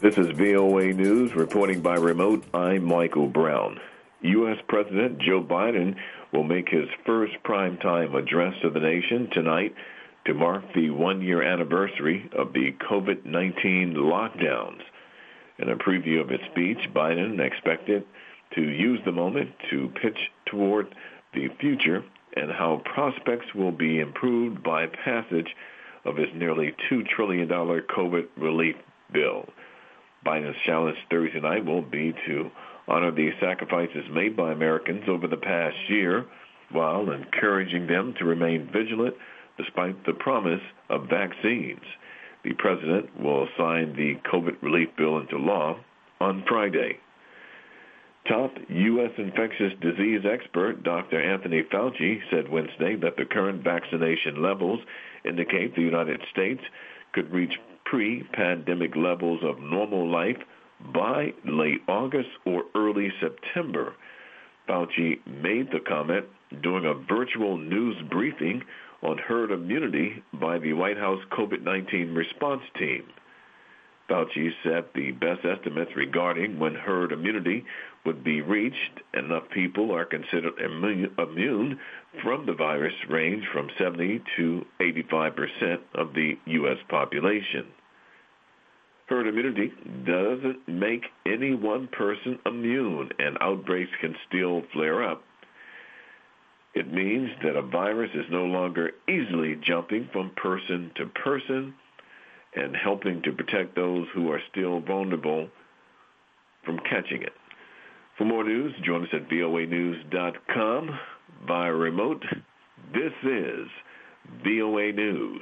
This is VOA News, reporting by remote. I'm Michael Brown. U.S. President Joe Biden will make his first primetime address to the nation tonight to mark the one-year anniversary of the COVID-19 lockdowns. In a preview of his speech, Biden expected to use the moment to pitch toward the future and how prospects will be improved by passage of his nearly $2 trillion COVID relief bill. Biden's challenge Thursday night will be to honor the sacrifices made by Americans over the past year while encouraging them to remain vigilant despite the promise of vaccines. The president will sign the COVID relief bill into law on Friday. Top U.S. infectious disease expert Dr. Anthony Fauci said Wednesday that the current vaccination levels indicate the United States could reach pre-pandemic levels of normal life by late August or early September. Fauci made the comment during a virtual news briefing on herd immunity by the White House COVID-19 response team. Fauci said the best estimates regarding when herd immunity would be reached and enough people are considered immune from the virus range from 70 to 85% of the U.S. population. Herd immunity doesn't make any one person immune, and outbreaks can still flare up. It means that a virus is no longer easily jumping from person to person and helping to protect those who are still vulnerable from catching it. For more news, join us at voanews.com via remote. This is VOA News.